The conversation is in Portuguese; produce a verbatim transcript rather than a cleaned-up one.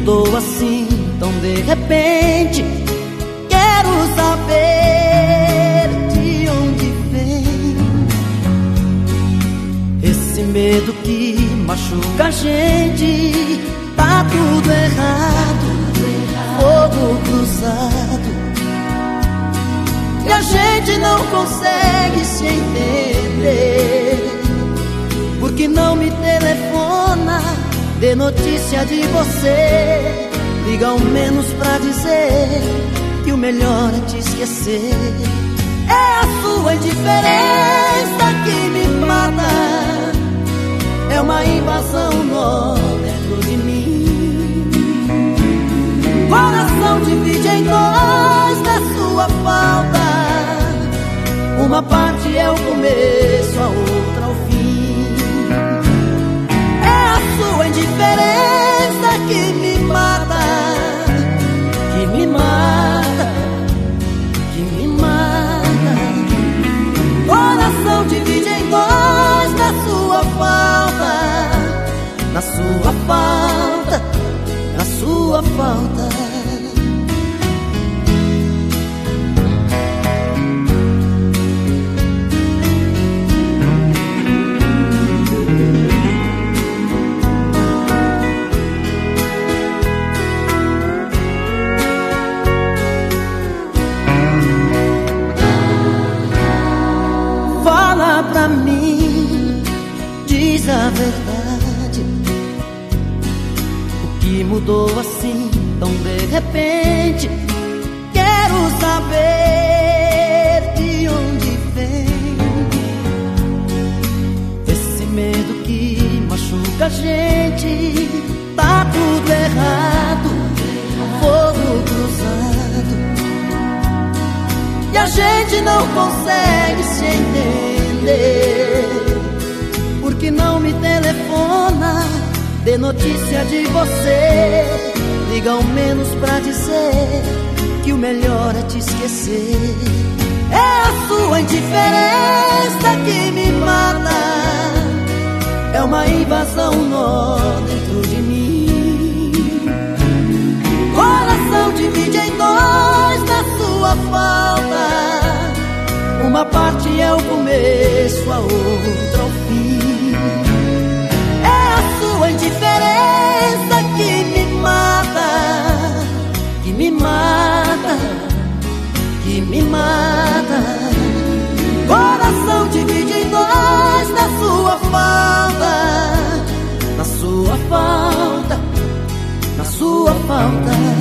mudou assim tão de repente? Quero saber de onde vem esse medo que machuca a gente. Tá tudo errado, fogo cruzado, e a gente não consegue se entender. Por que não me telefona, dê notícia de você? Liga ao menos pra dizer que o melhor é te esquecer. É a sua indiferença que me mata, é uma invasão nó dentro de mim. Coração divide em dois na sua falta, uma parte é o começo, a outra o fim. É a sua indiferença que me mata, que me mata, que me mata. Coração divide em dois na sua falta, na sua falta, na sua falta. Fala pra mim, diz a verdade, o que mudou assim tão de repente? Quero saber de onde vem esse medo que machuca a gente. Tá tudo errado, fogo cruzado, e a gente não consegue se entender. Por que não me telefona, dê notícia de você? Liga ao menos pra dizer que o melhor é te esquecer. É a sua indiferença que me mata, é uma invasão nó dentro de mim. Coração divide em dois na sua falta, uma parte é o começo, a outra o fim. É a sua indiferença que me mata, que me mata, que me mata. Coração divide em dois na sua falta, na sua falta, na sua falta.